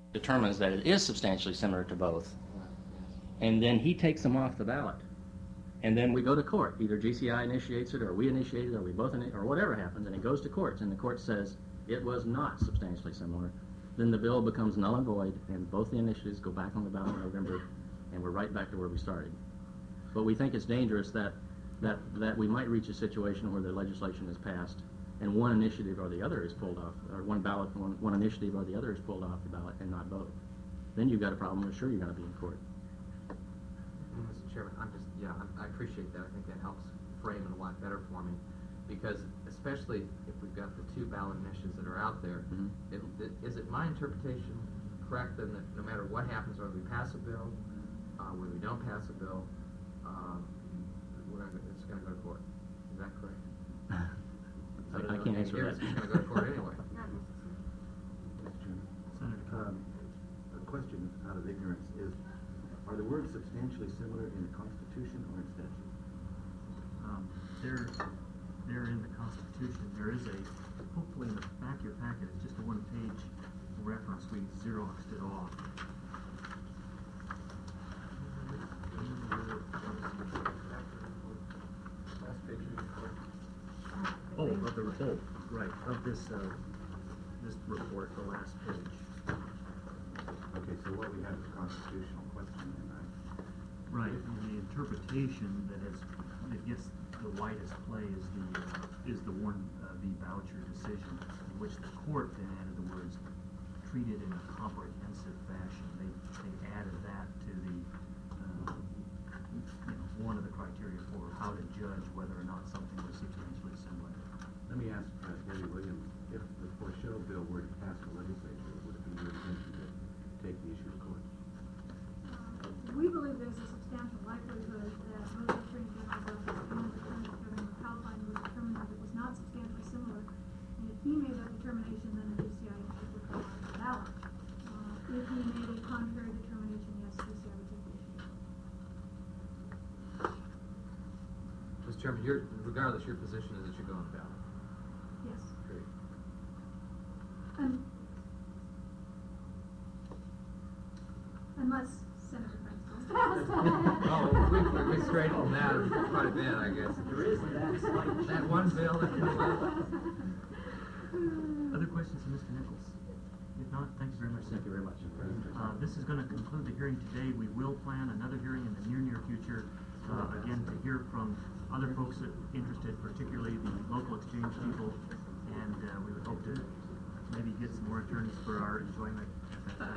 determines that it is substantially similar to both, and then he takes them off the ballot. And then we go to court. Either GCI initiates it, or we initiate it, or we both or whatever happens, and it goes to courts, and the court says it was not substantially similar. Then the bill becomes null and void, and both the initiatives go back on the ballot in November, and we're right back to where we started. But we think it's dangerous that we might reach a situation where the legislation is passed, and one initiative or the other is pulled off, or one initiative or the other is pulled off the ballot, and not both. Then you've got a problem. I'm sure you're going to be in court. Mr. Chairman, I appreciate that. I think that helps frame it a lot better for me, because especially if we've got the two ballot initiatives that are out there, is it my interpretation correct then that no matter what happens, whether we pass a bill, whether we don't pass a bill, it's going to go to court? Is that correct? I can't answer that. It's going to go to court anyway. Senator, a question out of ignorance is, are the words substantially similar in the Constitution or in statute? They're in the Constitution. There is hopefully in the back of your packet, it's just a one-page reference. We Xeroxed it off. Of this report, the last page. Okay, so what we have is a constitutional question, right? Right, and the interpretation that gets the widest play is the Warren v. Boucher decision, in which the court then added the words "treated in a comprehensive fashion." They added that to the one of the criteria for how to judge whether or not something was substantially similar. Let me ask Debbie Williams, if the Forshell bill were to pass the legislature, would it be your intention to take the issue to court? We believe there's a substantial likelihood that both the Attorney General's office and the Attorney General McAlpine would determine that it was not substantially similar. And if he made that determination, then the GCI would come on the ballot. If he made a contrary determination, yes, the GCI would take the issue. Mr. Chairman, regardless, your position is that you go on the ballot. Yes. Great. Unless Senator Franks goes fast. We straightened that quite a bit, I guess. There is that one bill that you Other questions from Mr. Nichols? If not, thanks very much. Thank you very much. This is going to conclude the hearing today. We will plan another hearing in the near future, again, to hear from other folks that are interested, particularly the local exchange people, and we would hope to maybe get some more attorneys for our enjoyment at that time.